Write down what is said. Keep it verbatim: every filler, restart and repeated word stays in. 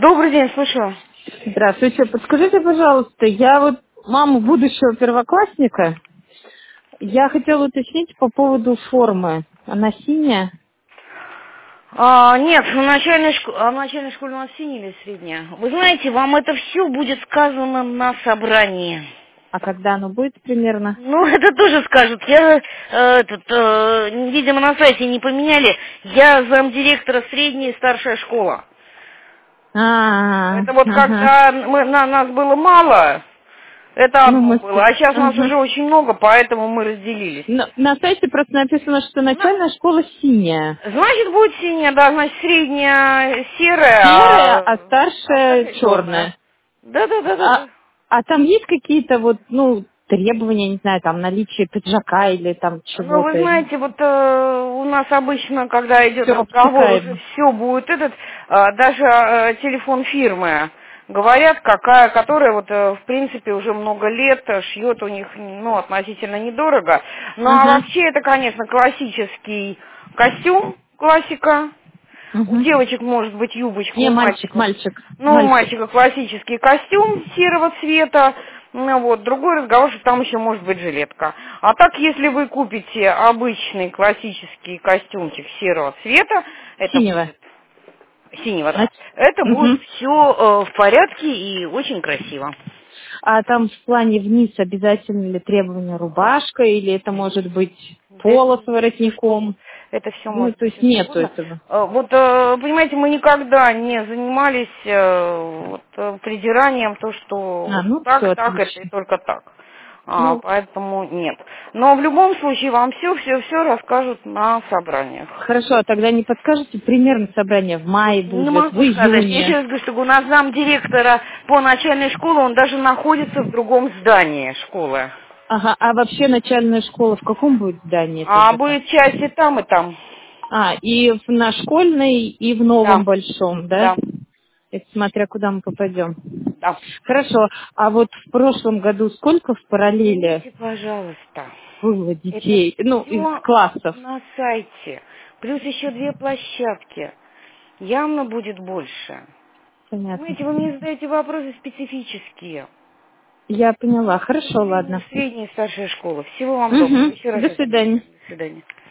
Добрый день, слушаю. Здравствуйте. Подскажите, пожалуйста, я вот мама будущего первоклассника. Я хотела уточнить по поводу формы. Она синяя? А, нет, в начальной, школе, а в начальной школе у нас синяя или средняя? Вы знаете, вам это все будет сказано на собрании. А когда оно будет примерно? Ну, это тоже скажут. Я, э, этот, э, видимо, на сайте не поменяли. Я замдиректора средняя и старшая школа. А, Это вот ага. когда мы, на, нас было мало, это Ну, одно мы... было. А сейчас нас Ага. уже очень много, поэтому мы разделились. На, на сайте просто написано, что На- начальная школа синяя. Значит, будет синяя, да, значит, средняя серая, Серая, а, а а старшая старшая черная. черная. Да, да, да, да, А, да. а там есть какие-то вот, ну, требования, не знаю, там наличие пиджака или там Ну, вы чего-то? знаете, вот э, у нас обычно, когда идет Все разговор, уже обтекаемо. все будет этот, э, даже э, телефон фирмы говорят, какая, которая вот, э, в принципе, уже много лет э, шьет у них, ну, относительно недорого. Ну, а Ага. вообще это, конечно, классический костюм, классика. У Угу. девочек может быть юбочка, Не, у мальчик, мальчиков. мальчик, Ну, у мальчик. мальчика классический костюм серого цвета. Ну, вот, другой разговор, что там еще может быть жилетка. А так, если вы купите обычный классический костюмчик серого цвета, это Синего. будет синего, да. Значит, Это будет мгм. все в порядке и очень красиво. А там в плане вниз обязательно ли требования рубашка, или это может быть Это, поло с это все что воротником? угодно. Это все Ну, может то быть есть все что нету угодно. этого. Э, Вот, э, понимаете, мы никогда не занимались э, вот, э, придиранием, то, что А, вот ну все, так, так, это и отлично. только так. А, Ну, поэтому нет. Но в любом случае вам все, все, все расскажут на собраниях. хорошо, а тогда не подскажете, примерно собрание в мае Не будет, в могу сказать. Я еще июне? раз говорю, что у нас зам директора по начальной школе, он даже находится в другом здании школы. Ага, а вообще начальная школа в каком будет здании А тогда? будет часть и там, и там. А, и в, на школьной, и в новом Да, большом, да? да, Это смотря куда мы попадем. да. Хорошо. А вот в прошлом году сколько в параллели Извините, пожалуйста. было Это детей, ну, из все классов? на сайте. Плюс еще две площадки. Явно будет больше. Понятно. Понимаете, вы мне задаете вопросы специфические. Я поняла. Хорошо, Средняя, ладно. средняя и старшая школа. Всего вам доброго. Угу. Еще раз До извините. свидания. До свидания.